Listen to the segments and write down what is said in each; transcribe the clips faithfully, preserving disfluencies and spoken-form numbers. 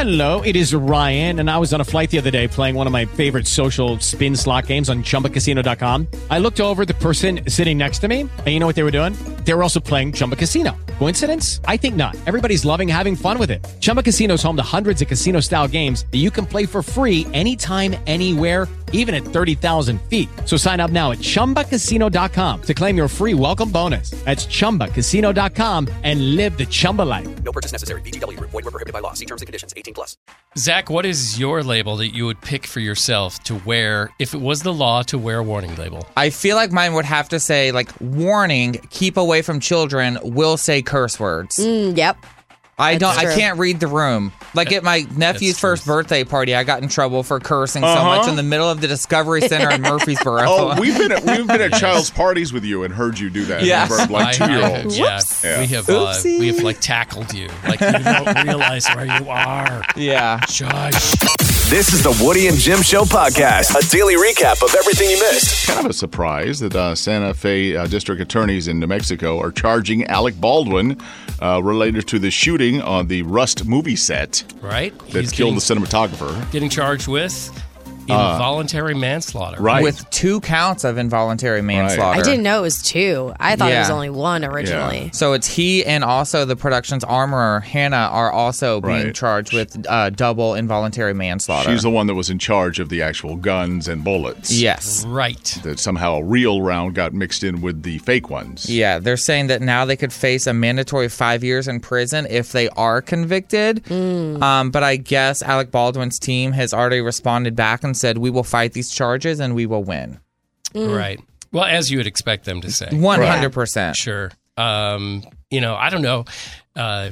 Hello, it is Ryan, and I was on a flight the other day playing one of my favorite social spin slot games on Chumba Casino dot com. I looked over at the person sitting next to me, and you know what they were doing? They were also playing Chumba Casino. Coincidence? I think not. Everybody's loving having fun with it. Chumba Casino is home to hundreds of casino-style games that you can play for free anytime, anywhere, even at thirty thousand feet. So sign up now at Chumba Casino dot com to claim your free welcome bonus. That's Chumba Casino dot com and live the Chumba life. No purchase necessary. V G W. Void where prohibited by law. See terms and conditions. eighteen plus. Zach, what is your label that you would pick for yourself to wear if it was the law to wear a warning label? I feel like mine would have to say, like, warning, keep away from children, will say curse words. Mm, yep. I don't. That's I true. can't read the room. Like at my nephew's first birthday party, I got in trouble for cursing so much in the middle of the Discovery Center in Murfreesboro. Oh, we've been at, we've been at child's parties with you and heard you do that. Yes. Remember, like I- two year I- olds. Yeah, Yeah. we have uh, Oopsie. we have like tackled you, like you don't realize where you are. Yeah. Shush. This is the Woody and Jim Show podcast, a daily recap of everything you missed. Kind of a surprise that uh, Santa Fe uh, district attorneys in New Mexico are charging Alec Baldwin uh, related to the shooting on the Rust movie set Right? that He's killed getting, the cinematographer. getting charged with involuntary manslaughter. Right. With two counts of involuntary manslaughter. I didn't know it was two. I thought it was Yeah. only one originally. So it's he and also the production's armorer, Hannah, are also being Right. charged with uh, double involuntary manslaughter. She's the one that was in charge of the actual guns and bullets. Yes. Right. That somehow a real round got mixed in with the fake ones. Yeah, they're saying that now they could face a mandatory five years in prison if they are convicted. Um, but I guess Alec Baldwin's team has already responded back and said, we will fight these charges and we will win. Right. Well, as you would expect them to say. one hundred percent. Sure. Um, you know, I don't know. Uh,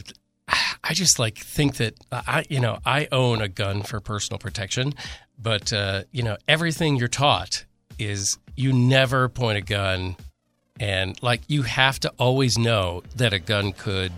I just like think that I, you know, I own a gun for personal protection, but uh, you know, everything you're taught is you never point a gun, and like you have to always know that a gun could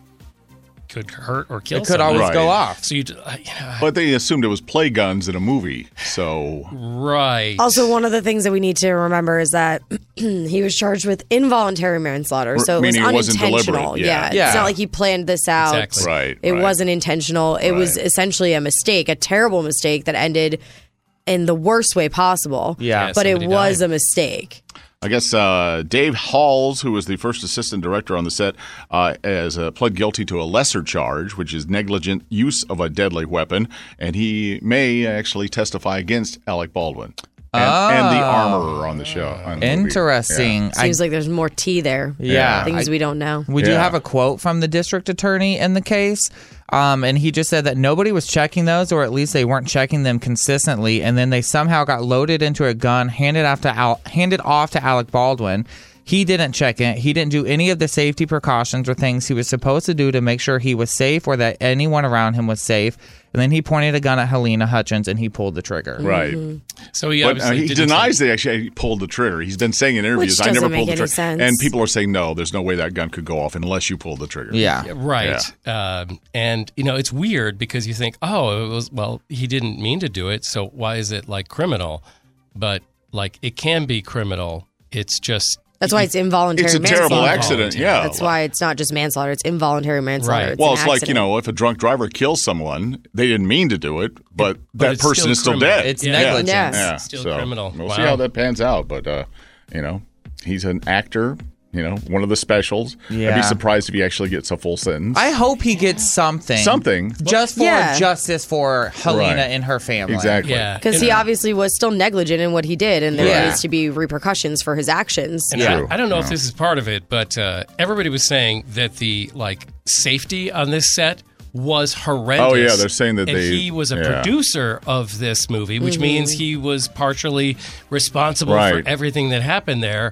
could hurt or kill. It could someone. always go Right. off. So you, uh, you know, But they assumed it was play guns in a movie. So right. Also, one of the things that we need to remember is that he was charged with involuntary manslaughter, so it was Meaning it wasn't unintentional. deliberate, yeah. Yeah. It's not like he planned this out. Exactly. Right, It right. wasn't intentional. It was Right. essentially a mistake, a terrible mistake that ended in the worst way possible. Yeah. Yeah, but it somebody was died. a mistake. I guess uh, Dave Halls, who was the first assistant director on the set, uh, has uh, pled guilty to a lesser charge, which is negligent use of a deadly weapon, and he may actually testify against Alec Baldwin and, and the armorer on the show. on the movie. Interesting. I- Seems like there's more tea there. Yeah. Things I- we don't know. We do Yeah. have a quote from the district attorney in the case, um, and he just said that nobody was checking those, or at least they weren't checking them consistently, and then they somehow got loaded into a gun, handed off to Al- handed off to Alec Baldwin. He didn't check it. He didn't do any of the safety precautions or things he was supposed to do to make sure he was safe or that anyone around him was safe. And then he pointed a gun at Helena Hutchins and he pulled the trigger. Right. So he But uh, obviously he didn't denies they actually pulled the trigger. He's been saying in interviews, Which I never doesn't pulled the make trigger. any sense. And people are saying, no, there's no way that gun could go off unless you pulled the trigger. Yeah. Right. Um, and, you know, it's weird because you think, oh, it was, well, he didn't mean to do it. So why is it like criminal? But like it can be criminal. It's just. That's why it's involuntary It's a manslaughter. terrible accident. Yeah. That's why it's not just manslaughter, it's involuntary manslaughter. Right. It's Well, an it's like, you accident. know, if a drunk driver kills someone, they didn't mean to do it, but, But that it's person still is still criminal. dead. It's Yeah. negligence. Yeah. Yeah, Still so criminal. We'll Wow. see how that pans out. But, uh, you know, he's an actor, you know, one of the specials. I'd Yeah. be surprised if he actually gets a full sentence. I hope he gets something. Something. Just for Yeah. justice for Helena Right. and her family. Exactly. Yeah. Because And he I- obviously was still negligent in what he did, and there Yeah. needs to be repercussions for his actions. And True. I, I don't know if this is part of it, but uh, everybody was saying that the like safety on this set was horrendous. Oh, yeah, they're saying that and they- he was a yeah. producer of this movie, which Mm-hmm. means he was partially responsible Right. for everything that happened there.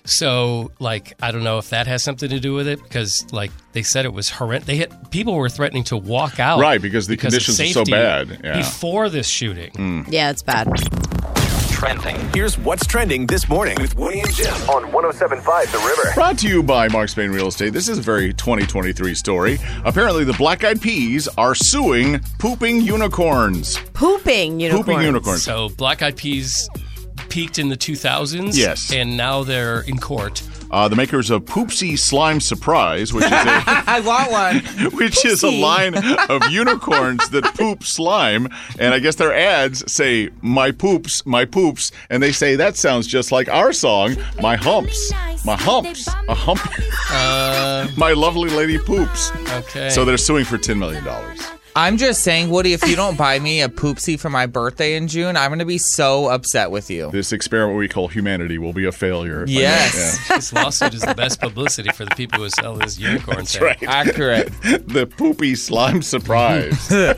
So, like, I don't know if that has something to do with it because, like, they said it was horrendous. They had people were threatening to walk out, Right, because the of conditions are so safety bad. Yeah. before this shooting. Yeah, it's bad. Trending. Here's what's trending this morning with Woody and Jim on one oh seven point five The River. Brought to you by Mark Spain Real Estate. This is a very twenty twenty-three story. Apparently, the Black Eyed Peas are suing pooping unicorns. Pooping unicorns. Pooping unicorns. So, Black Eyed Peas peaked in the two thousands. Yes. And now they're in court Uh, the makers of Poopsie Slime Surprise, which is a I want one. which is a line of unicorns that poop slime, and I guess their ads say "my poops, my poops," and they say that sounds just like our song, "My humps, my humps, a hump, Uh, my lovely lady poops." okay. So they're suing for ten million dollars. I'm just saying, Woody, if you don't buy me a poopsie for my birthday in June, I'm going to be so upset with you. This experiment we call humanity will be a failure. if I may- Yes. yeah. This lawsuit is the best publicity for the people who sell this unicorn That's thing. right. Accurate. The poopy slime surprise. uh,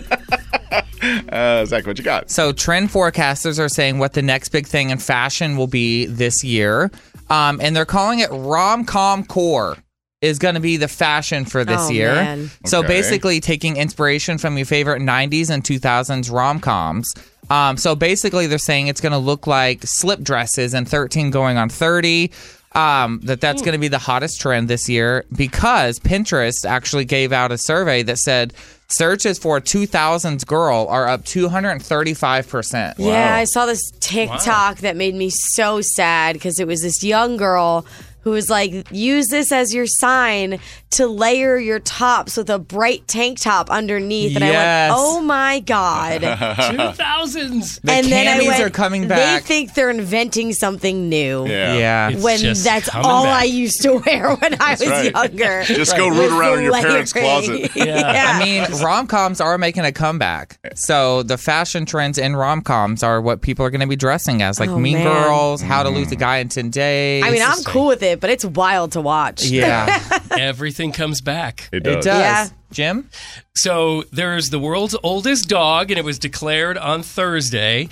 Zach, what you got? So trend forecasters are saying what the next big thing in fashion will be this year. Um, and they're calling it rom-com core is going to be the fashion for this Oh, year. man. So Okay. basically taking inspiration from your favorite nineties and two thousands rom-coms. Um, so basically they're saying it's going to look like slip dresses and thirteen going on thirty. Um, that that's going to be the hottest trend this year because Pinterest actually gave out a survey that said searches for two thousands girl are up two hundred thirty-five percent. Yeah, I saw this TikTok that made me so sad because it was this young girl who was like, use this as your sign to layer your tops with a bright tank top underneath. And Yes. I went, oh my God. Two thousands. The and then I camis went, are coming back. They think they're inventing something new. Yeah. Yeah. It's When just that's coming all back. I used to wear when I was right. younger. Just go Was root around in your the parents' layering. closet. Yeah. I mean, rom-coms are making a comeback. So the fashion trends in rom-coms are what people are going to be dressing as, like Oh, Mean man. Girls, How to Lose a Guy in ten days. I mean, I'm cool with it, but it's wild to watch. Yeah, Everything comes back. It it does. does. Yeah. Jim? So there's the world's oldest dog, and it was declared on Thursday.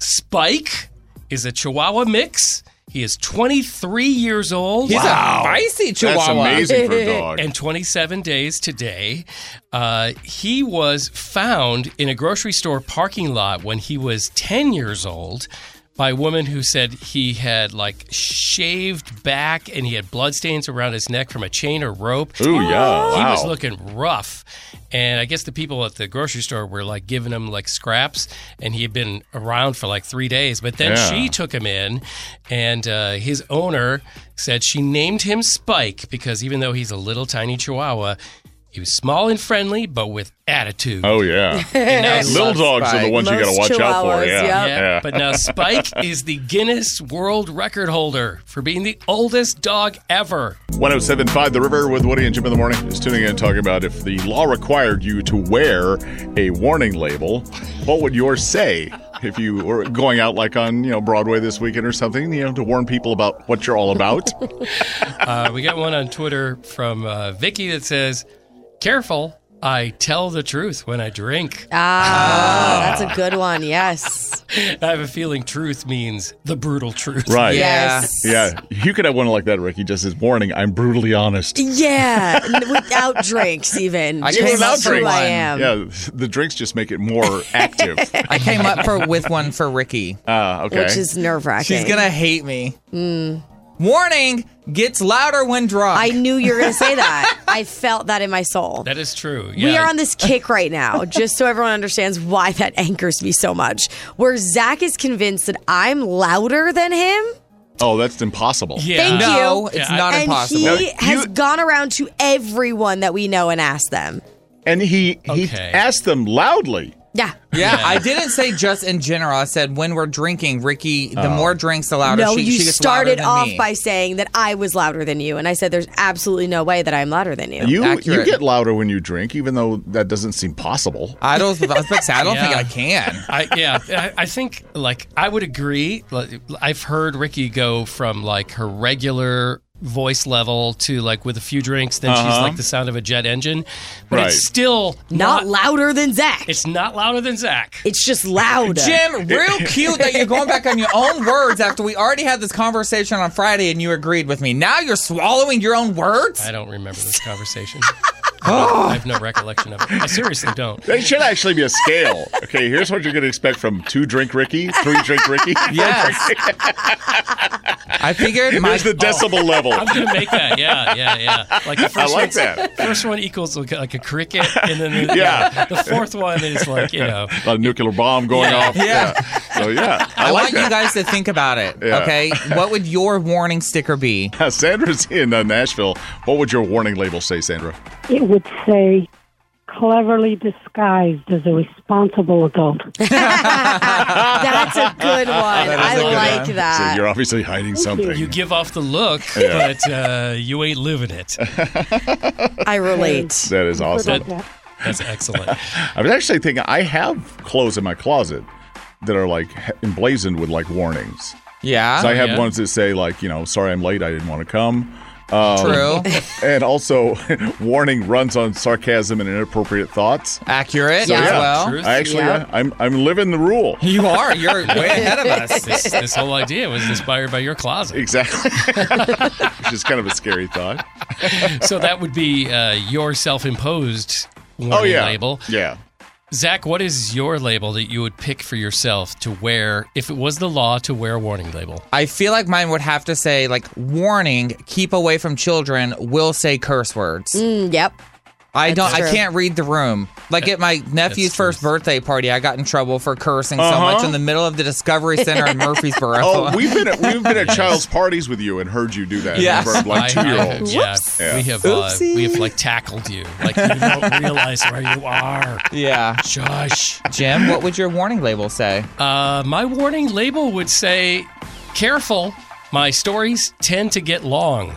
Spike is a Chihuahua mix. He is twenty-three years old. He's a feisty That's chihuahua. amazing for a dog. And twenty-seven days today. Uh, he was found in a grocery store parking lot when he was ten years old by a woman who said he had like shaved back and he had bloodstains around his neck from a chain or rope. Ooh, yeah. He Wow. was looking rough. And I guess the people at the grocery store were like giving him like scraps, and he had been around for like three days. But then Yeah. she took him in, and uh, his owner said she named him Spike because even though he's a little tiny chihuahua, he was small and friendly, but with attitude. Oh, yeah. now, Little dogs are the Spike. ones you got to Most watch out for. chihuahuas, Yeah. yep. yeah, Yeah. but now Spike is the Guinness World Record holder for being the oldest dog ever. one oh seven point five The River with Woody and Jim in the morning is tuning in and talking about if the law required you to wear a warning label, what would yours say? If you were going out like on, you know, Broadway this weekend or something, you know, to warn people about what you're all about. Uh, we got one on Twitter from uh, Vicky that says, "Careful, I tell the truth when I drink." Ah, that's a good one. Yes. I have a feeling truth means the brutal truth. Right. Yeah. Yes. Yeah. You could have one like that, Ricky, just as warning, I'm brutally honest. Yeah. n- Without drinks, even. I Just came up who for I one. am. Yeah, the drinks just make it more active. I came up for with one for Ricky. Uh, okay. Which is nerve wracking. She's going to hate me. Warning, gets louder when drunk. I knew you were going to say that. I felt that in my soul. That is true. We Yeah. are on this kick right now, just so everyone understands why that anchors me so much. Where Zach is convinced that I'm louder than him. Oh, that's impossible. Yeah. Thank you. no, it's Yeah, I- not And impossible. he No, has you- gone around to everyone that we know and asked them. And he, he Okay. asked them loudly. Yeah. Yeah, I didn't say just in general. I said when we're drinking, Ricky, the more drinks, the louder No, she, you she gets started louder than off me. by saying that I was louder than you. And I said, there's absolutely no way that I'm louder than you. You you Accurate. get louder when you drink, even though that doesn't seem possible. I don't, I was about to say, I don't Yeah. think I can. I, yeah, I, I think like I would agree. Like, I've heard Ricky go from like her regular voice level to like with a few drinks, then she's Uh-huh. like the sound of a jet engine, but Right. it's still Not not. louder than Zach. It's not louder than Zach. It's just loud. Jim, real cute that you're going back on your own words after we already had this conversation on Friday and you agreed with me. Now you're swallowing your own words? I don't remember this conversation. I, don't, I have no recollection of it. I seriously don't. There should actually be a scale. Okay, here's what you're going to expect from two drink Ricky, three drink Ricky. Yes. I figured my Here's the decibel level. I'm going to make that. Yeah, yeah, yeah. Like the first I like one's- that. First one equals like, like a cricket, and then the, Yeah. yeah, the fourth one is like, you know. A nuclear bomb going Yeah. off. Yeah. So, yeah. I, I, like want that. you guys to think about it. Yeah. Okay, what would your warning sticker be? Sandra's in uh, Nashville. What would your warning label say, Sandra? It would say, cleverly disguised as a responsible adult. That's a good one. I a good like one. So that. you're obviously hiding something. You give off the look, Yeah. but uh, you ain't living it. I relate. That is awesome. That- That's excellent. I was actually thinking I have clothes in my closet that are like emblazoned with like warnings. Yeah, So I have yeah. ones that say like, you know, sorry I'm late, I didn't want to come. Um, true, And also, warning runs on sarcasm and inappropriate thoughts. accurate Yeah. as Yeah. well. Truth. I actually, Yeah. uh, I'm I'm living the rule. You are. You're way ahead of us. This, this whole idea was inspired by your closet. Exactly. Which is kind of a scary thought. So that would be uh, your self-imposed warning Oh yeah, label. yeah. Zach, what is your label that you would pick for yourself to wear if it was the law to wear a warning label? I feel like mine would have to say like warning, keep away from children. Will say curse words. Mm, yep. I don't. That's I true. can't read the room. Like at my nephew's That's first true. birthday party, I got in trouble for cursing so Uh-huh. much in the middle of the Discovery Center in Murfreesboro. Oh, we've been at, we've been at child's parties with you and heard you do that. Yes. Remember, like two year I- olds. Yeah, Yeah. we have uh, Oopsie. we have like tackled you. Like you don't realize where you are. Yeah, Shush. Jim, what would your warning label say? Uh, my warning label would say, "Careful, my stories tend to get long."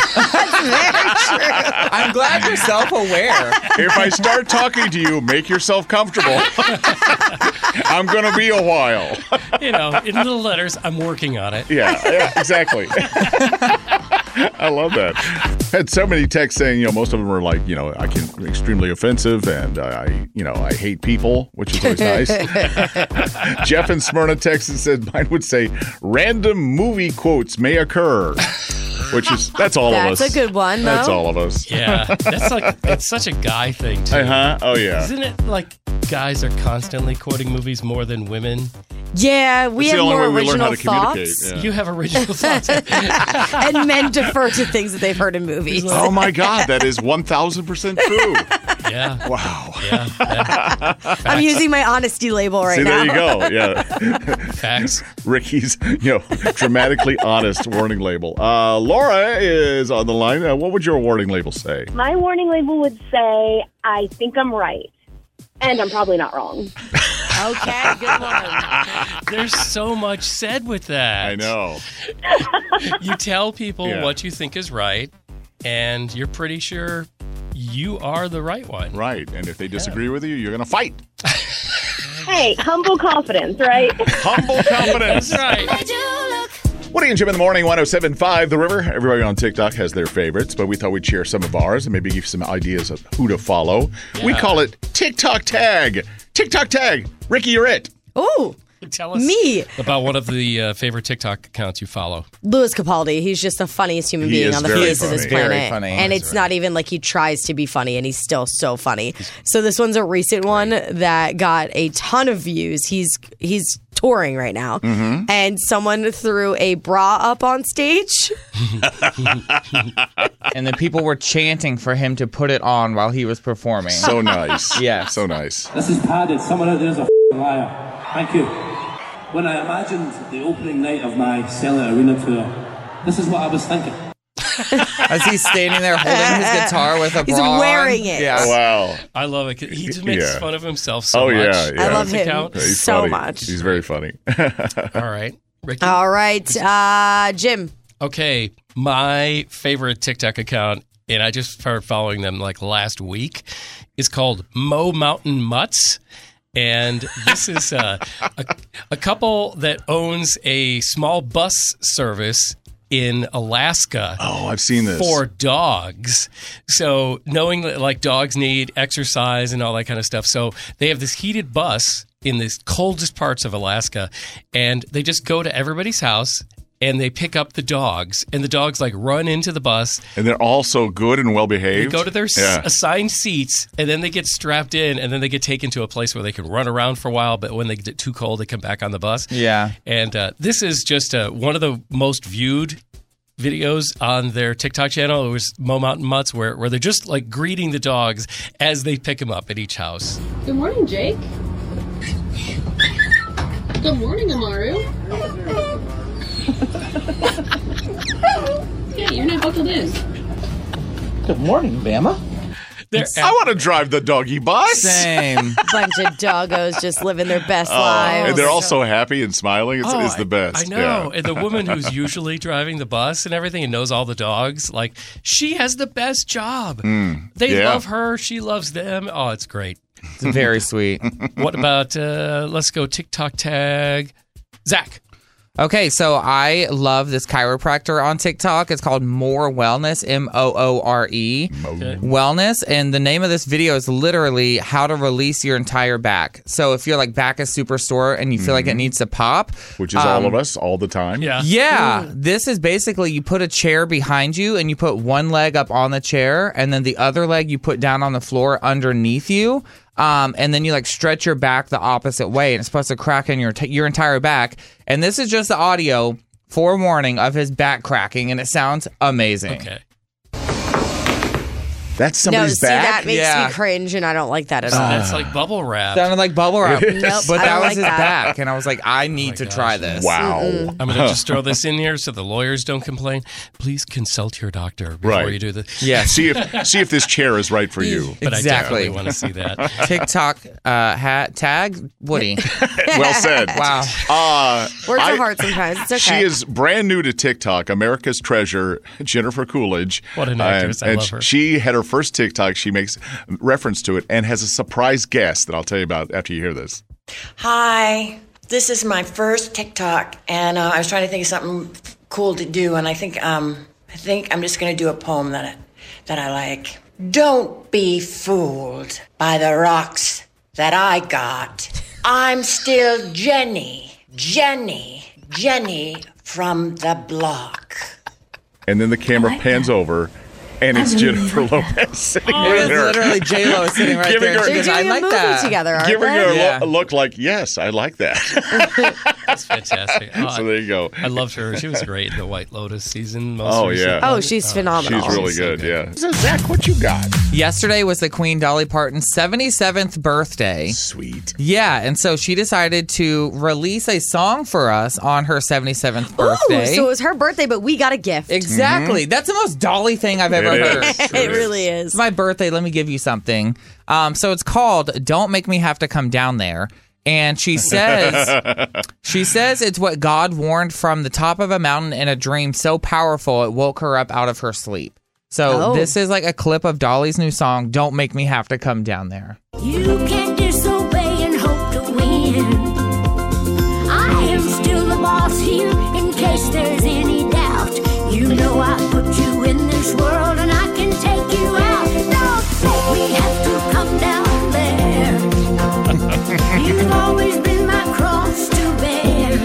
I'm glad you're self-aware. If I start talking to you, make yourself comfortable. I'm going to be a while. You know, in little letters, I'm working on it. Yeah, yeah, exactly. I love that. Had so many texts saying, you know, most of them were like, you know, I can extremely offensive, and uh, I, you know, I hate people, which is always nice. Jeff in Smyrna texted said mine would say, random movie quotes may occur, which is that's all That's of us. a good one, though. That's all of us. Yeah, that's like it's such a guy thing too. Uh huh. Oh yeah. Isn't it like guys are constantly quoting movies more than women? Yeah, we It's have the only more way we learn how original to communicate. thoughts. Yeah. You have original thoughts. And men defer to things that they've heard in movies. Oh my God, that is one thousand percent true. Yeah, Wow. yeah, yeah. I'm using my honesty label right See, now. there you go. Yeah. Facts. Ricky's, you know, dramatically honest warning label. Uh, Laura is on the line. Uh, what would your warning label say? My warning label would say, I think I'm right. And I'm probably not wrong. Okay, good one. There's so much said with that. I know. You tell people Yeah. what you think is right, and you're pretty sure you are the right one. Right. And if they disagree with you, you're going to fight. Hey, humble confidence, right? Humble confidence. That's right. Woody and Jim in the morning, one oh seven point five The River. Everybody on TikTok has their favorites, but we thought we'd share some of ours and maybe give some ideas of who to follow. We Yeah. call it TikTok Tag. TikTok Tag. Ricky, you're it. Ooh, Tell us me. about one of the uh, favorite TikTok accounts you follow. Louis Capaldi. He's just the funniest human He being is on the very face of this funny. planet. Very funny. And That's it's not even like he tries to be funny, and he's still so funny. So this one's a recent one that got a ton of views. He's he's touring right now, Mm-hmm. and someone threw a bra up on stage. And the people were chanting for him to put it on while he was performing. So nice. Yes. So nice. This is padded. Someone out there is a f***ing liar. Thank you. When I imagined the opening night of my Cellar Arena tour, this is what I was thinking. As he's standing there holding his guitar with a He's bra on. wearing it. Yeah. Wow. I love it. 'Cause he just makes Yeah. fun of himself so Oh, much. yeah, yeah. I on love his him account. He's so funny. much. He's very funny. All right. Ricky. All right, uh, Jim. Okay, my favorite TikTok account, and I just started following them like last week, is called Mo Mountain Mutts. And this is uh, a, a couple that owns a small bus service in Alaska. Oh, I've seen this. For dogs. So knowing that like dogs need exercise and all that kind of stuff. So they have this heated bus in the coldest parts of Alaska, and they just go to everybody's house and they pick up the dogs, and the dogs like run into the bus. And they're all so good and well They behaved. go to their s- Yeah. assigned seats, and then they get strapped in, and then they get taken to a place where they can run around for a while. But when they get too cold, they come back on the bus. Yeah. And uh, this is just uh, one of the most viewed videos on their TikTok channel. It was Mo Mountain Mutts, where, where they're just like greeting the dogs as they pick them up at each house. Good morning, Jake. Good morning, Amaru. Hey, you're not buckled in. Good morning, Bama. I want to drive the doggy bus. Same. Bunch of doggos just living their best Oh, lives. and they're all so happy and smiling. It's, Oh, it's the best. I know. Yeah. And the woman who's usually driving the bus and everything and knows all the dogs, like, she has the best job. Mm, They yeah. love her. She loves them. Oh, it's great. It's very sweet. What about, uh, let's go TikTok tag, Zach. Okay, so I love this chiropractor on TikTok. It's called More Wellness, M O O R E, Okay. Wellness. And the name of this video is literally how to release your entire back. So if your like back is super sore and you feel like it needs to pop, Which is all um, of us all the time. Yeah. Yeah, this is basically you put a chair behind you and you put one leg up on the chair and then the other leg you put down on the floor underneath you. Um, and then you like stretch your back the opposite way and it's supposed to crack in your t- your entire back. And this is just the audio forewarning of his back cracking and it sounds amazing. Okay. That's no, somebody's see, back. that makes Yeah. me cringe, and I don't like that at all. That's like bubble wrap. Sounded like bubble wrap. Nope, but I that don't was like his that. back. And I was like, I need my to gosh. try this. Wow. I'm going to just throw this in here so the lawyers don't complain. Please consult your doctor before Right. you do this. Yeah. see if see if this chair is right for you. But Exactly. I definitely want to see that. TikTok uh, hat tag Woody. Well said. Wow. Uh, Words I- are hard sometimes. It's okay. She is brand new to TikTok, America's treasure, Jennifer Coolidge. What an actress. And, I and love her. She had her first TikTok. She makes reference to it and has a surprise guest that I'll tell you about after you hear this. Hi, this is my first TikTok, and uh, I was trying to think of something cool to do, and I think um, I think I'm just going to do a poem that I, that I like. Don't be fooled by the rocks that I got. I'm still Jenny, Jenny, Jenny from the block. And then the camera pans over, and it's Jennifer Lopez sitting It with is her. literally J-Lo sitting right Giving there. her- She They're goes, I doing a like movie that. together, aren't Giving they? her a Yeah. lo- look like, yes, I like that. That's fantastic. Oh, so there you go. I loved her. She was great in the White Lotus season. Most Oh, recent yeah. Oh, one. she's phenomenal. She's really She's so good, good. yeah. So, Zach, what you got? Yesterday was the Queen Dolly Parton seventy-seventh birthday. Sweet. Yeah, and so she decided to release a song for us on her seventy-seventh birthday. Ooh, so it was her birthday, but we got a gift. Exactly. That's the most Dolly thing I've ever It heard. is. it really is. It's my birthday. Let me give you something. Um, so it's called "Don't Make Me Have to Come Down There," and she says, she says it's what God warned from the top of a mountain in a dream so powerful it woke her up out of her sleep. So Oh. this is like a clip of Dolly's new song, "Don't Make Me Have to Come Down There." You can't disobey and hope to win. I am still the boss here, in case there's any doubt. You know I put you in this world and I can take you out. Don't make me have to come down there. You've always been my cross to bear.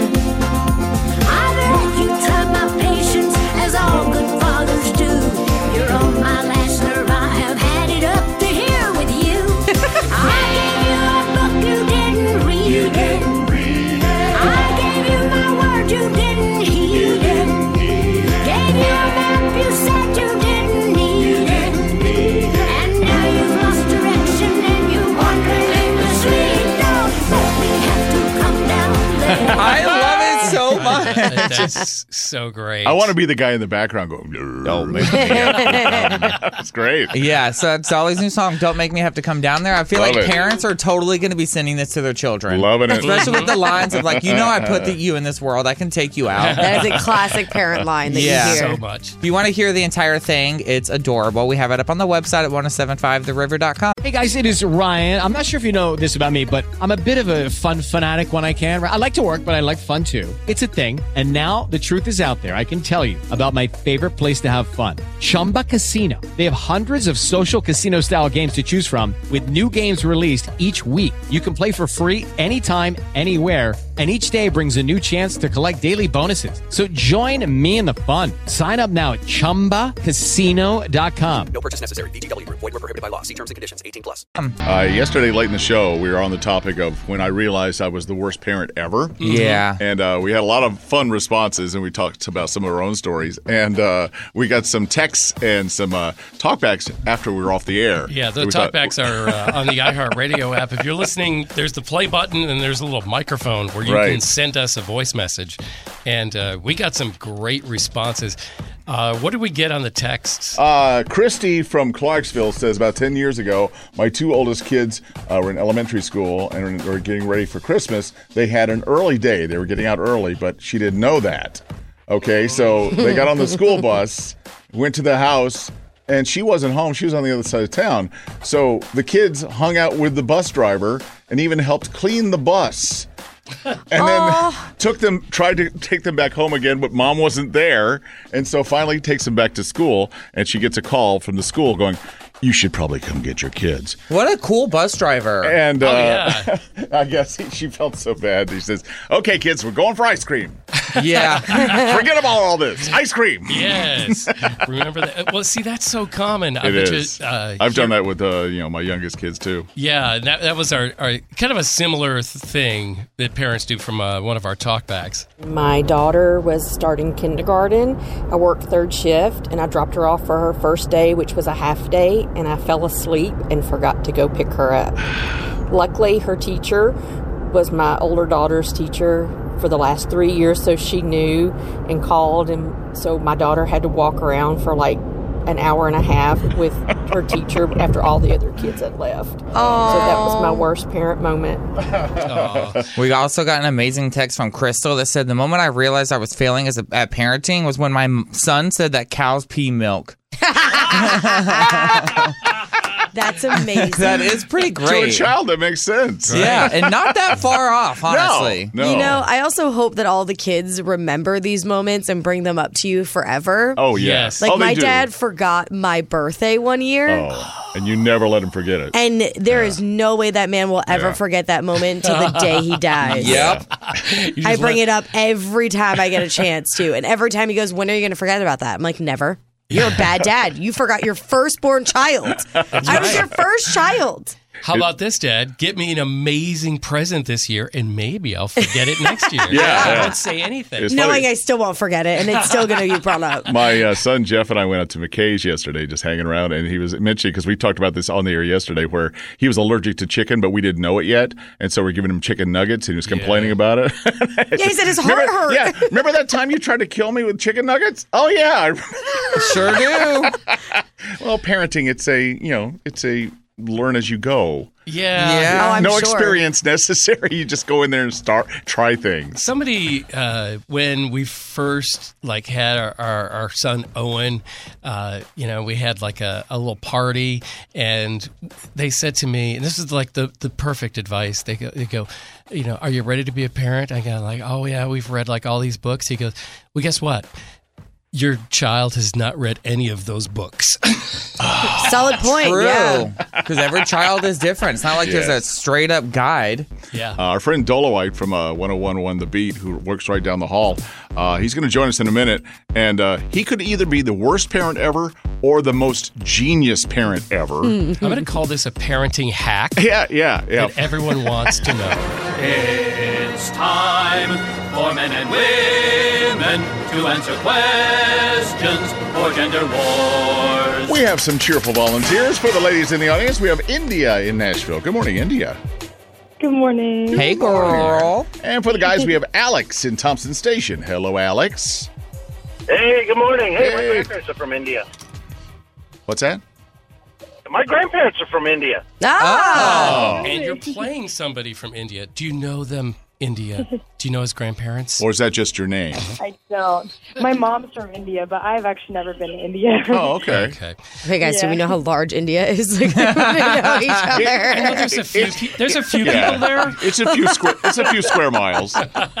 I let you try my patience as all good fathers do. You're on my last nerve, I have had it up to here with you. I gave you a book, you didn't read it. I gave you my word, you didn't heed it. Gave you a map, you said you didn't need it. And now you've lost direction and you're wandering in the street. Don't make me have to come down there. I love it so much. That's so great. I want to be the guy in the background going, no, That's great. Yeah, so it's Dolly's new song, "Don't Make Me Have to Come Down There." I feel Love like it. parents are totally going to be sending this to their children. Loving it. Especially with the lines of like, you know, I put the, you in this world, I can take you out. That is a classic parent line that Yeah. you hear. so much. If you want to hear the entire thing, it's adorable. We have it up on the website at ten seventy-five the river dot com. Hey guys, it is Ryan. I'm not sure if you know this about me, but I'm a bit of a fun fanatic when I can. I like to work, but I like fun too. It's a thing. And now the truth is out there. I can tell you about my favorite place to have fun. Chumba Casino. They have hundreds of social casino style games to choose from with new games released each week. You can play for free anytime, anywhere. And each day brings a new chance to collect daily bonuses. So join me in the fun. Sign up now at chumba casino dot com. No purchase necessary. V G W. Void where prohibited by law. See terms and conditions. eighteen plus. Uh, yesterday, late in the show, we were on the topic of when I realized I was the worst parent ever. Yeah. And uh, we had a lot of fun responses, and we talked about some of our own stories. And uh, we got some texts and some uh, talkbacks after we were off the air. Yeah, the We thought- talkbacks are uh, on the iHeartRadio app. If you're listening, there's the play button and there's a little microphone where you Right. can send us a voice message. And uh, we got some great responses. Uh, what did we get on the texts? Uh, Christy from Clarksville says about ten years ago, my two oldest kids uh, were in elementary school and were getting ready for Christmas. They had an early day. They were getting out early, but she didn't know that. Okay, so they got on the school bus, went to the house, and she wasn't home. She was on the other side of town. So the kids hung out with the bus driver and even helped clean the bus. And then took them, tried to take them back home again, but mom wasn't there. And so finally takes them back to school, and she gets a call from the school going, you should probably come get your kids. What a cool bus driver. And uh, Oh, yeah. I guess he, she felt so bad. He says, okay, kids, we're going for ice cream. Yeah. Forget about all this. Ice cream. Yes. Remember that? Well, see, that's so common. I It bet is. You, uh, I've done here- that with uh, you know my youngest kids, too. Yeah, that, that was our, our kind of a similar th- thing that parents do from uh, one of our talkbacks. My daughter was starting kindergarten. I worked third shift, and I dropped her off for her first day, which was a half day, and I fell asleep and forgot to go pick her up. Luckily, her teacher was my older daughter's teacher for the last three years, so she knew and called, and so my daughter had to walk around for like an hour and a half with her teacher after all the other kids had left. So that was my worst parent moment. We also got an amazing text from Crystal that said, the moment I realized I was failing as a, at parenting was when my m- son said that cows pee milk. That's amazing. That is pretty To a great. child, that makes sense. Yeah, and not that far off, honestly. No, no. You know, I also hope that all the kids remember these moments and bring them up to you forever. Oh, yes. Like Oh, they my do. dad forgot my birthday one year. Oh, and you never let him forget it. And there is no way that man will ever Yeah. forget that moment until the day he dies. Yep. I bring it up every time I get a chance to. And every time he goes, when are you going to forget about that? I'm like, never. You're a bad dad. You forgot your firstborn child. I was your first child. How about this, Dad? Get me an amazing present this year, and maybe I'll forget it next year. Yeah, I yeah. won't say anything. It's Knowing funny. I still won't forget it, and it's still going to be brought up. My uh, son Jeff and I went up to McKay's yesterday, just hanging around, and he was mentioning, because we talked about this on the air yesterday, where he was allergic to chicken, but we didn't know it yet, and so we're giving him chicken nuggets, and he was complaining about it. Yeah, he said his heart remember, hurt. Yeah, remember that time you tried to kill me with chicken nuggets? Oh yeah, I remember. Sure do. Well, parenting, it's a you know, it's a learn as you go. Yeah. Yeah. Oh, I'm no sure. experience necessary. You just go in there and start try things. Somebody, uh, when we first like had our, our, our son Owen, uh, you know, we had like a, a little party, and they said to me, and this is like the, the perfect advice. They go, they go, you know, are you ready to be a parent? I go like, oh yeah, we've read like all these books. He goes, well, guess what? Your child has not read any of those books. Solid point. True. Yeah. Because every child is different. It's not like there's a Yes. straight up guide. Yeah. Uh, our friend Dolowite from uh, one oh one point one The Beat, who works right down the hall, uh, he's going to join us in a minute. And uh, he could either be the worst parent ever or the most genius parent ever. I'm going to call this a parenting hack Yeah, yeah, yeah. that everyone wants to know. It's time for men and women to answer questions for gender wars. We have some cheerful volunteers. For the ladies in the audience, we have India in Nashville. Good morning, India. Good morning. Hey, girl. And for the guys, we have Alex in Thompson Station. Hello, Alex. Hey, good morning. Hey, my Hey. grandparents are from India. What's that? My grandparents are from India. Ah. Oh. And you're playing somebody from India. Do you know them, India? Do you know his grandparents? Or is that just your name? I don't. My mom's from India, but I've actually never been to India. Oh, okay. Okay. Hey guys, do Yeah. we know how large India is? Like, we know each I know other. there's a few. pe- There's a few Yeah. people there. It's a few square. It's a few square miles.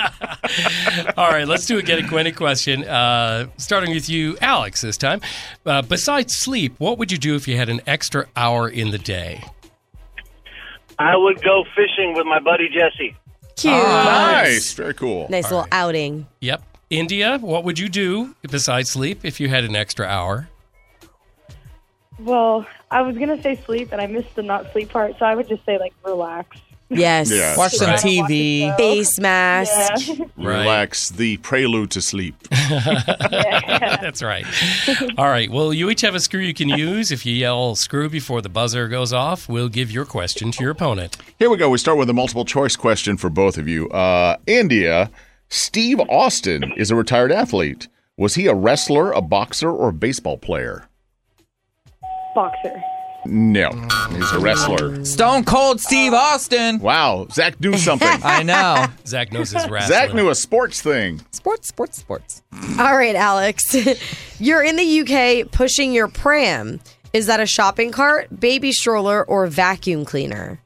All right, let's do a get acquainted question. Uh, starting with you, Alex, this time. Uh, besides sleep, what would you do if you had an extra hour in the day? I would go fishing with my buddy Jesse. Cute. Nice. Very cool. Nice little outing. Yep. India, what would you do besides sleep if you had an extra hour? Well, I was going to say sleep, and I missed the not sleep part, so I would just say, like, relax. Yes. Yes. Watch some Right. T V. Face mask. Yeah. Relax. The prelude to sleep. That's right. All right. Well, you each have a screw you can use. If you yell screw before the buzzer goes off, we'll give your question to your opponent. Here we go. We start with a multiple choice question for both of you. Uh, India, Steve Austin is a retired athlete. Was he a wrestler, a boxer, or a baseball player? Boxer. No, he's a wrestler. Stone Cold Steve Austin. Wow, Zach knew something. I know. Zach knows his wrestling. Zach knew a sports thing. Sports, sports, sports. All right, Alex. You're in the U K pushing your pram. Is that a shopping cart, baby stroller, or vacuum cleaner?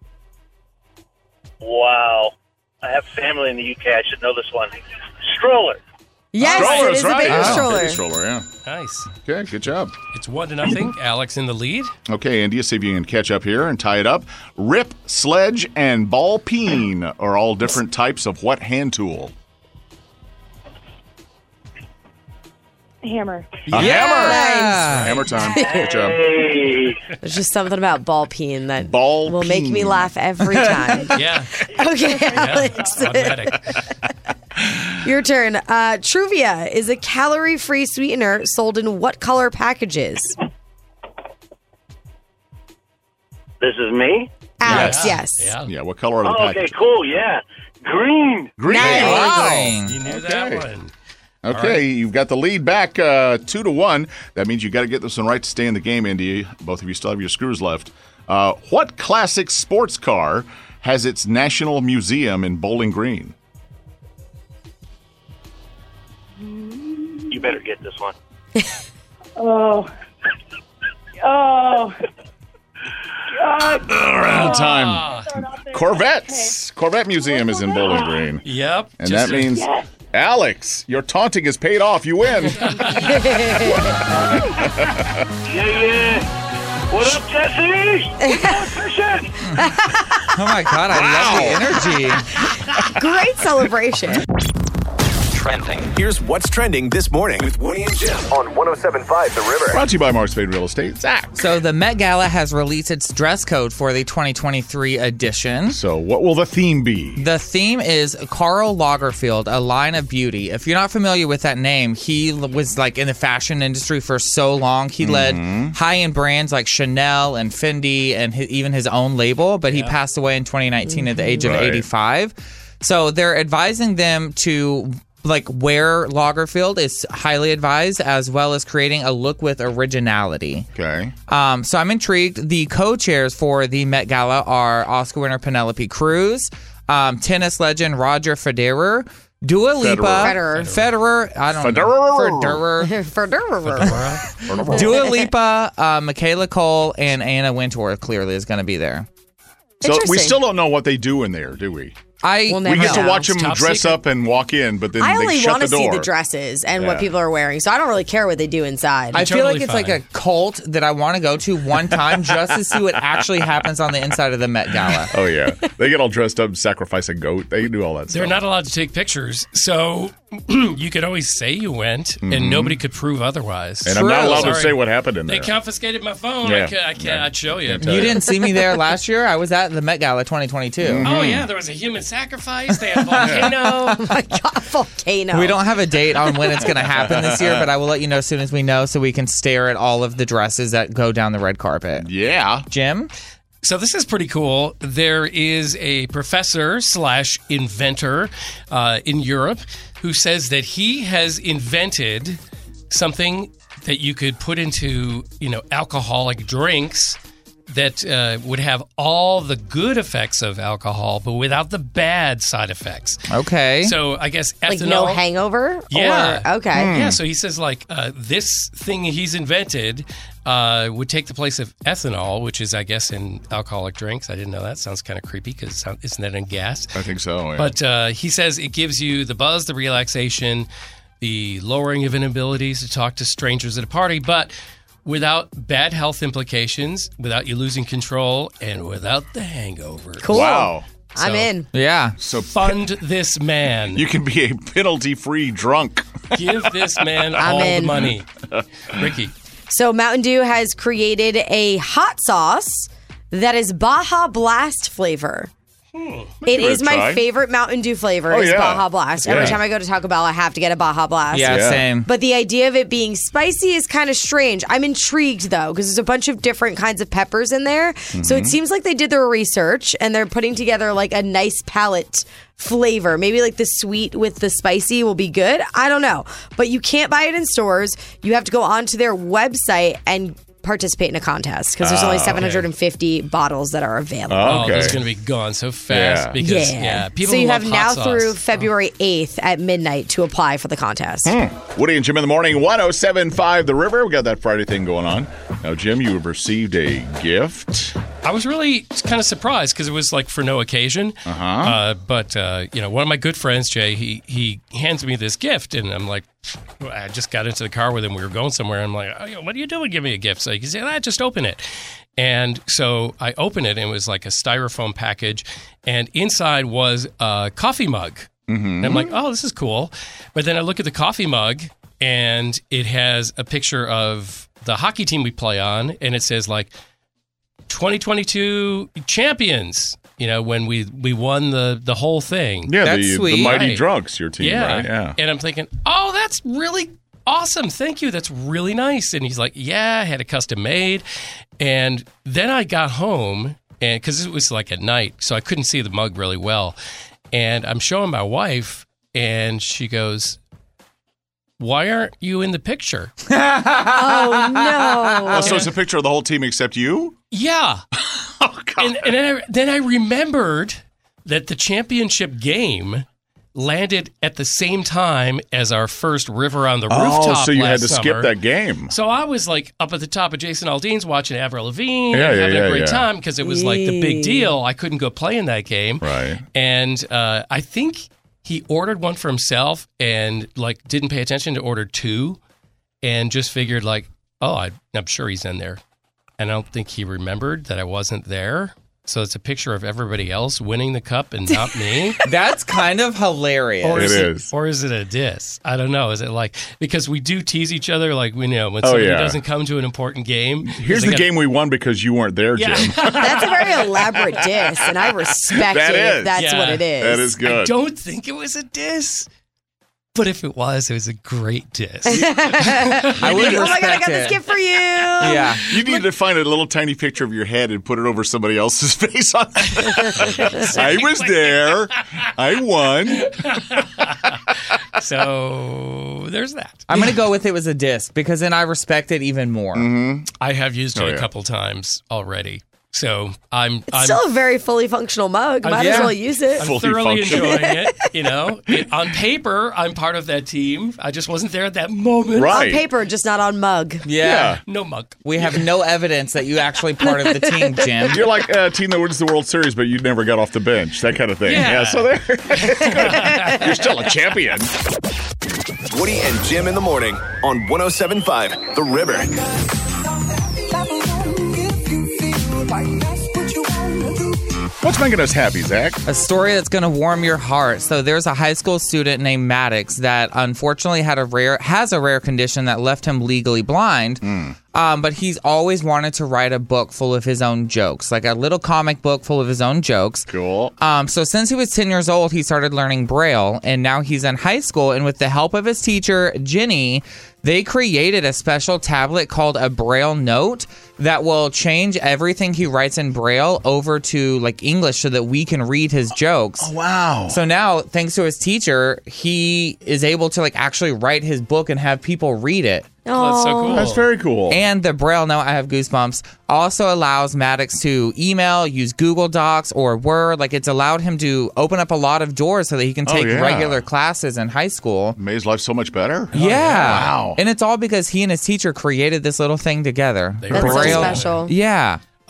Wow. I have family in the U K. I should know this one. Stroller. Yes, Stroller, it is right. a baby Yeah, stroller. Baby stroller, yeah. Nice. Okay, good job. It's one to nothing. Alex in the lead. Okay, India, see if you can catch up here and tie it up. Rip, sledge, and ball peen are all different types of what hand tool? Hammer. A Yeah. hammer. Hammer time. Good job. Hey. There's just something about ball peen that Ball will make me peen. laugh every time. Yeah. Okay, Yeah. Alex. Automatic. Your turn. Uh, Truvia is a calorie-free sweetener sold in what color packages? This is me? Alex, yes. Yeah. Yeah, what color are the Oh, okay, packages? cool. Yeah. Green. Green. Nice. Wow. You knew Okay. that one. Okay, you've got the lead back uh, two to one. That means you got to get this one right to stay in the game, Indy. Both of you still have your screws left. Uh, what classic sports car has its national museum in Bowling Green? You better get this one. Oh. Oh. God. Around time. Ah, Corvettes. Corvette Museum is in Bowling Green. yep. And Just that a- means, Yes. Alex, your taunting has paid off. You win. Yeah, yeah. What up, Jesse? We're going fishing. Oh my God, I love the energy. Great celebration. Trending. Here's what's trending this morning with Woody and Jim on one oh seven point five The River. Brought to you by Mark Spade Real Estate. Zach. So the Met Gala has released its dress code for the twenty twenty-three edition. So what will the theme be? The theme is Karl Lagerfeld, a line of beauty. If you're not familiar with that name, he l- was like in the fashion industry for so long. He led high-end brands like Chanel and Fendi and hi- even his own label, but he passed away in twenty nineteen at the age of Right. eighty-five. So they're advising them to like wear Lagerfeld is highly advised, as well as creating a look with originality. Okay. Um, so I'm intrigued. The co-chairs for the Met Gala are Oscar winner Penelope Cruz, um, tennis legend Roger Federer, Dua Lipa, Federer. Federer, I don't Federer. know, Federer, For Dua Lipa, uh, Michaela Cole, and Anna Wintour clearly is going to be there. So we Interesting. still don't know what they do in there, do we? I We'll We never get to know. watch them Top dress secret. up and walk in, but then I they only shut want the to see door. the dresses and what Yeah. people are wearing, so I don't really care what they do inside. I feel totally like it's fine. like a cult that I want to go to one time just to see what actually happens on the inside of the Met Gala. Oh yeah, they get all dressed up and sacrifice a goat. They do all that They're stuff. not allowed to take pictures, so you could always say you went, and nobody could prove otherwise. and I'm not True. allowed to Sorry. say what happened in They there. confiscated my phone. Yeah. I can't, I can't I'd show you. Can't tell You didn't see me there last year. I was at the Met Gala twenty twenty-two. Oh yeah, there was a human sacrifice. They had a volcano. Oh my God, volcano. We don't have a date on when it's going to happen this year, but I will let you know as soon as we know so we can stare at all of the dresses that go down the red carpet. Yeah. Jim? So this is pretty cool. There is a professor slash inventor uh, in Europe who says that he has invented something that you could put into, you know, alcoholic drinks that uh, would have all the good effects of alcohol, but without the bad side effects. Okay. So I guess ethanol. Like no hangover? Yeah. Or, okay. Yeah. So he says like uh, this thing he's invented uh, would take the place of ethanol, which is I guess in alcoholic drinks. I didn't know that. Sounds kind of creepy because isn't that in gas? I think so. Yeah. But uh, he says it gives you the buzz, the relaxation, the lowering of inabilities to talk to strangers at a party, but without bad health implications, without you losing control, and without the hangover. Cool. Wow. So, I'm in. Yeah. So fund this man. You can be a penalty-free drunk. Give this man I'm all in. the money. Ricky. So Mountain Dew has created a hot sauce that is Baja Blast flavor. Hmm. It Give it is a my try. favorite Mountain Dew flavor Oh, is yeah. Baja Blast. Every Yeah. time I go to Taco Bell, I have to get a Baja Blast. Yeah, Yeah. same. But the idea of it being spicy is kind of strange. I'm intrigued, though, because there's a bunch of different kinds of peppers in there. So it seems like they did their research, and they're putting together, like, a nice palette flavor. Maybe, like, the sweet with the spicy will be good. I don't know. But you can't buy it in stores. You have to go onto their website and participate in a contest because there's Ah, only okay. seven hundred fifty bottles that are available. Oh, Oh, okay. this is going to be gone so fast Yeah. because, yeah, people so you love have hot now sauce. through February eighth at midnight to apply for the contest. Hmm. Woody and Jim in the morning, one oh seven point five The River. We got that Friday thing going on. Now, Jim, you have received a gift. I was really kind of surprised because it was like for no occasion. Uh-huh. Uh, but, uh, you know, one of my good friends, Jay, he, he hands me this gift, and I'm like, I just got into the car with him. We were going somewhere. I'm like, oh, what are you doing? Give me a gift. So he said, ah, just open it. And so I opened it, and it was like a styrofoam package, and inside was a coffee mug. Mm-hmm. And I'm like, oh, this is cool. But then I look at the coffee mug, and it has a picture of the hockey team we play on, and it says, like, twenty twenty-two champions, you know, when we, we won the, the whole thing. Yeah, That's the, sweet. the Mighty Right. Drunks, your team, Yeah. right? Yeah. And I'm thinking, oh, that's really awesome. Thank you. That's really nice. And he's like, yeah, I had it custom made. And then I got home, and because it was like at night, so I couldn't see the mug really well. And I'm showing my wife, and she goes, why aren't you in the picture? Oh, no. Oh, so it's a picture of the whole team except you? Yeah. Oh, God. And, and then, I, then I remembered that the championship game landed at the same time as our first River on the oh, Rooftop so you last had to summer. skip that game. So I was like up at the top of Jason Aldean's watching Avril Lavigne Yeah, and yeah, having yeah, a great yeah. time because it was like the big deal. I couldn't go play in that game. Right. And uh, I think he ordered one for himself and like didn't pay attention to order two and just figured like, oh, I, I'm sure he's in there. And I don't think he remembered that I wasn't there. So it's a picture of everybody else winning the cup and not me. That's kind of hilarious. Or It is is. Or is it a diss? I don't know. Is it like, because we do tease each other, like, we know when Oh, somebody yeah. doesn't come to an important game. Here's they the got- game we won because you weren't there, Yeah. Jim. That's a very elaborate diss, and I respect That it if is. that's Yeah. what it is. That is I good. don't think it was a diss. But if it was, it was a great diss. I would Oh my god, I got respect this it. gift for you. Yeah. You need to find a little tiny picture of your head and put it over somebody else's face. On I was there. I won. So there's that. I'm going to go with it was a disc because then I respect it even more. Mm-hmm. I have used it Oh, a yeah. couple times already. So I'm It's I'm still a very fully functional mug. Might yeah. as well use it. I'm fully thoroughly functional. enjoying it. You know, It- on paper, I'm part of that team. I just wasn't there at that moment. Right. On paper, just not on mug. Yeah. No mug. We have no evidence that you actually part of the team, Jim. You're like a team that wins the World Series, but you never got off the bench. That kind of thing. Yeah. so there. You're still a champion. Woody and Jim in the morning on one oh seven point five The River. What's making us happy, Zach? A story that's going to warm your heart. So there's a high school student named Maddox that unfortunately had a rare has a rare condition that left him legally blind. Mm. Um, but he's always wanted to write a book full of his own jokes, like a little comic book full of his own jokes. Cool. Um, so since he was ten years old, he started learning Braille, and now he's in high school. And with the help of his teacher, Jenny, they created a special tablet called a Braille Note that will change everything he writes in Braille over to like English so that we can read his jokes. Oh, wow. So now, thanks to his teacher, he is able to like actually write his book and have people read it. Oh, that's so cool. That's very cool. And the Braille Note, I have goosebumps, also allows Maddox to email, use Google Docs or Word. Like it's allowed him to open up a lot of doors so that he can Oh, take yeah. regular classes in high school. Made life so much better. Yeah. Wow. And it's all because he and his teacher created this little thing together. They That's were so Braille. special. Yeah.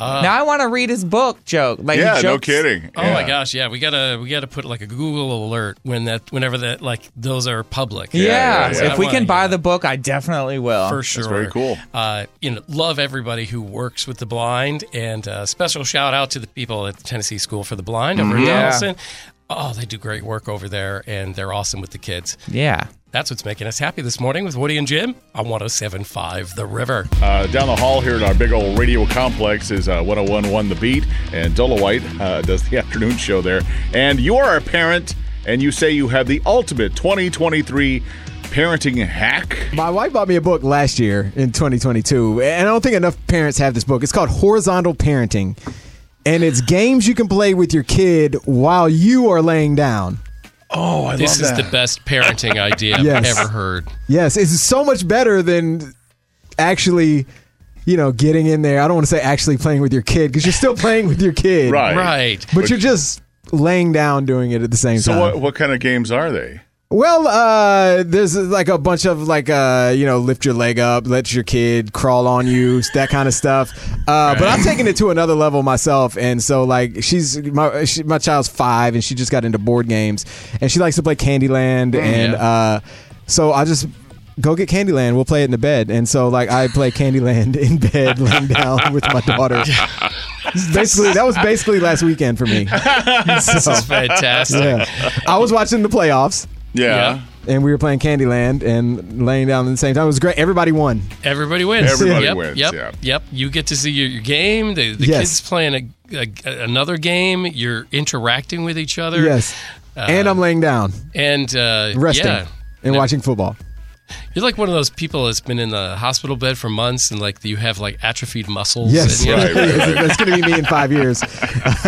Uh, now I want to read his book joke. Like yeah, he jokes, no kidding. Oh yeah. my gosh, yeah, we gotta we gotta put like a Google alert when that whenever that like those are public. Yeah, yeah, yeah. if we I can wanna- buy the book, I definitely will. For sure. That's very cool. Uh, you know, love everybody who works with the blind, and uh, special shout out to the people at the Tennessee School for the Blind over in Yeah. Donaldson. Oh, they do great work over there, and they're awesome with the kids. Yeah. That's what's making us happy this morning with Woody and Jim on one oh seven point five The River. Uh, down the hall here at our big old radio complex is uh, one oh one point one The Beat, and Dolowite uh, does the afternoon show there. And you are a parent, and you say you have the ultimate twenty twenty-three parenting hack. My wife bought me a book last year in twenty twenty-two, and I don't think enough parents have this book. It's called Horizontal Parenting, and it's games you can play with your kid while you are laying down. Oh, I This love is that. the best parenting idea I've Yes. ever heard. Yes, it's so much better than actually, you know, getting in there. I don't want to say actually playing with your kid because you're still playing with your kid. Right. Right. But, you're just laying down doing it at the same So time. what, what kind of games are they? Well, uh, there's like a bunch of like, uh, you know, lift your leg up, let your kid crawl on you, that kind of stuff. Uh, but I've taken it to another level myself, and so like she's my she, my child's five, and she just got into board games, and she likes to play Candyland, and yeah. uh, so I just go get Candyland. We'll play it in the bed, and so like I play Candyland in bed, laying down with my daughter. Basically, that was basically last weekend for me. This is fantastic. Yeah, I was watching the playoffs. Yeah. And we were playing Candyland and laying down at the same time. It was great. Everybody won. Everybody wins. Everybody yep, wins, Yep. yeah. Yep. You get to see your, your game. The, the Yes. kids playing a, a, another game. You're interacting with each other. Yes. Uh, and I'm laying down, And uh, resting, yeah. and watching football. You're like one of those people that's been in the hospital bed for months, and like you have like atrophied muscles. Yes. and, you know, Right, right, right. That's going to be me in five years. If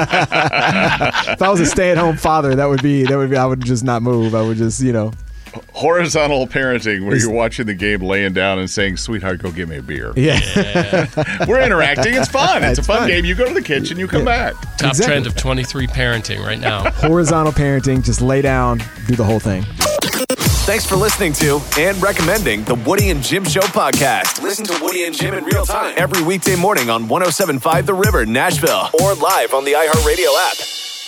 I was a stay-at-home father, that would be that would be. I would just not move. I would just, you know. Horizontal parenting, where you're watching the game, laying down, and saying, "Sweetheart, go get me a beer." Yeah. We're interacting. It's fun. It's, It's a fun, fun. game. You go to the kitchen, you come back. top Exactly. trend of twenty-three parenting right now. Horizontal parenting. Just lay down, do the whole thing. Thanks for listening to and recommending the Woody and Jim Show podcast. Listen to Woody and Jim in real time every weekday morning on one oh seven point five The River, Nashville, or live on the iHeartRadio app.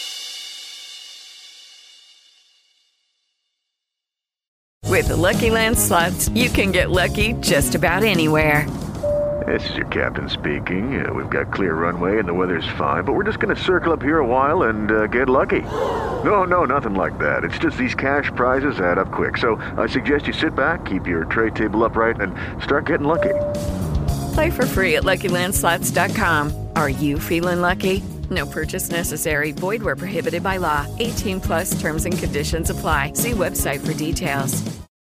With the Lucky Land Slots, you can get lucky just about anywhere. This is your captain speaking. Uh, we've got clear runway and the weather's fine, but we're just going to circle up here a while and uh, get lucky. No, no, nothing like that. It's just these cash prizes add up quick. So I suggest you sit back, keep your tray table upright, and start getting lucky. Play for free at Lucky Land Slots dot com. Are you feeling lucky? No purchase necessary. Void where prohibited by law. eighteen plus terms and conditions apply. See website for details.